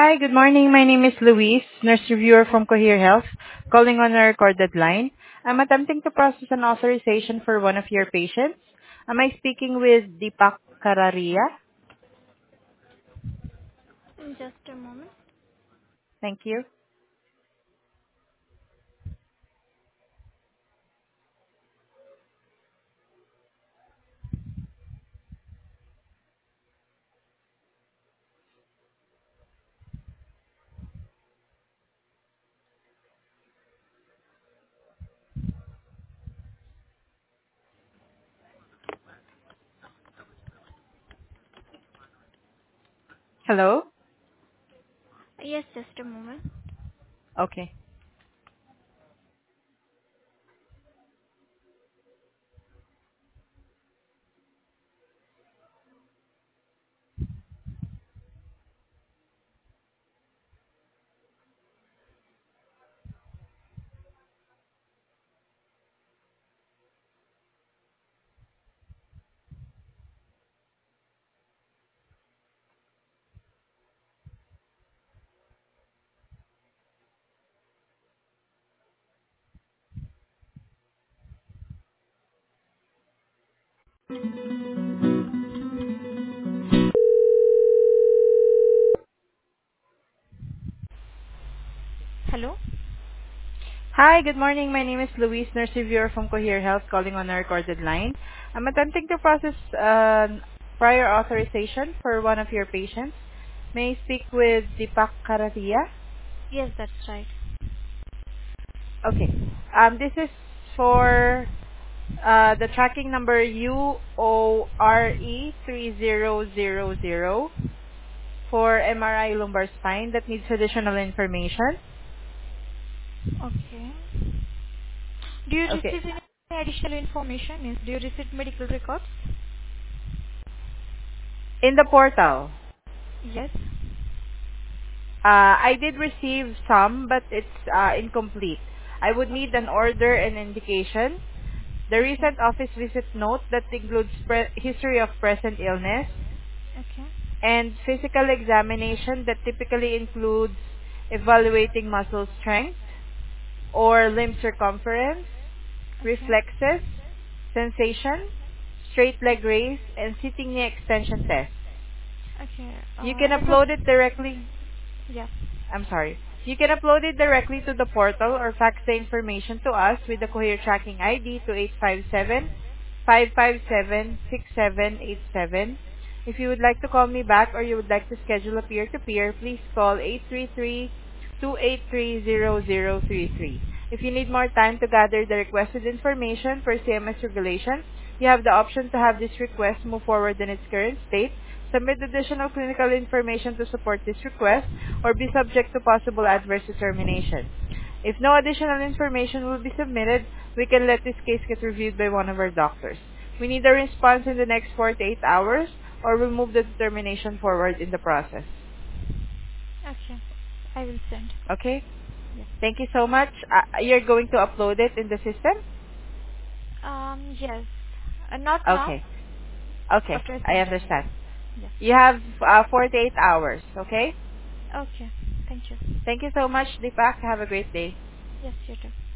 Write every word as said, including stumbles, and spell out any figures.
Hi, good morning. My name is Louise, nurse reviewer from Cohere Health, calling on a recorded line. I'm attempting to process an authorization for one of your patients. Am I speaking with Deepak Kararia? Just a moment. Thank you. Hello? Yes, just a moment. Okay. Hello? Hi, good morning. My name is Louise, nurse reviewer from Cohere Health, calling on a recorded line. I'm attempting to process an prior authorization for one of your patients. May I speak with Deepak Kararia? Yes, that's right. Okay. Um, This is for uh, the tracking number U O R E three zero zero zero for M R I lumbar spine that needs additional information. Okay. Do you Okay. receive any additional information? Means, do you receive medical records? In the portal, Yes. uh, I did receive some, but it's uh, incomplete. I would need Okay. an order and indication, the Okay. recent office visit note that includes pre- history of present illness, Okay. and physical examination that typically includes evaluating muscle strength or limb circumference, Okay. reflexes, sensation, straight leg raise, and sitting knee extension test. Okay. You Uh, can in the upload it directly. yeah. I'm sorry. You can upload it directly to the portal or fax the information to us with the Cohere tracking I D to eight five seven, five five seven, six seven eight seven. If you would like to call me back or you would like to schedule a peer-to-peer, please call eight three three, two eight three, zero zero three three. If you need more time to gather the requested information per C M S regulation, you have the option to have this request move forward in its current state, submit additional clinical information to support this request, or be subject to possible adverse determination. If no additional information will be submitted, we can let this case get reviewed by one of our doctors. We need a response in the next forty-eight hours, or we'll move the determination forward in the process. Okay. I will send. Okay? Yeah. Thank you so much. Uh, you're going to upload it in the system? Um. Yes. Uh, not now. Okay. Okay. After I I send. understand. Yeah. You have uh, forty-eight hours. Okay? Okay. Thank you. Thank you so much, Deepak. Have a great day. Yes, you too.